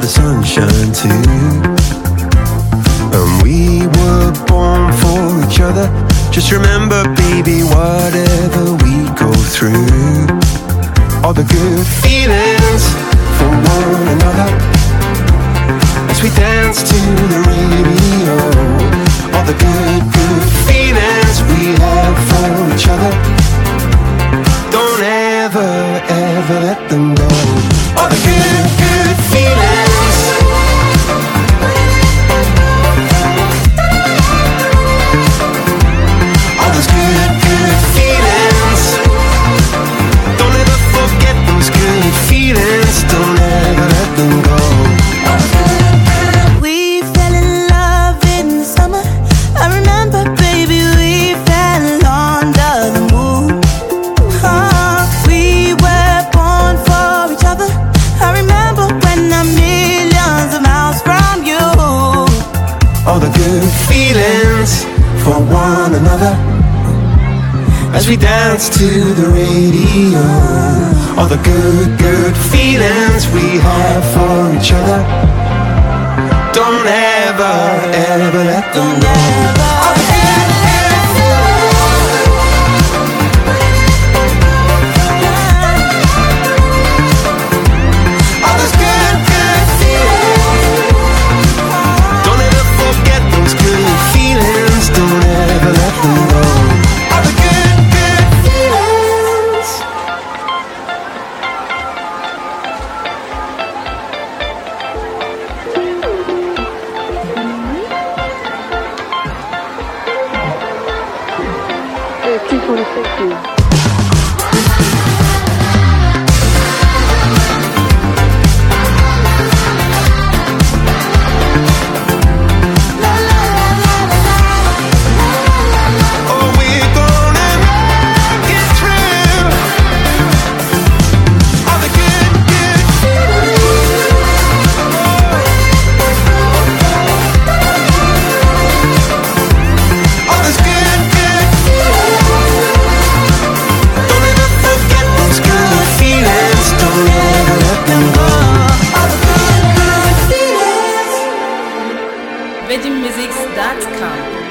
the sunshine too. And we were born for each other. Just remember, baby, whatever we go through, all the good feelings for one another, as we dance to the radio. All the good, good feelings we have for each other, don't ever, ever let them go. All the good, good feelings. All those good, good feelings. Don't ever forget those good feelings. Don't ever let them go. We fell in love in the summer. I remember, baby, we fell under the moon. We were born for each other. I remember when I'm millions of miles from you. All the good feelings for one another, as we dance to the radio. All the good, good feelings we have for each other, don't ever, ever let them go. All the good, good feelings. All those good, good feelings. Don't ever forget those good feelings. Don't ever let them go. All the good, good feelings. Oh, we're gonna make it through. All the good, good feelings. All those good, good feelings. Don't ever forget those good feelings. Don't ever let them go. All the good, good feelings. VegMusics.com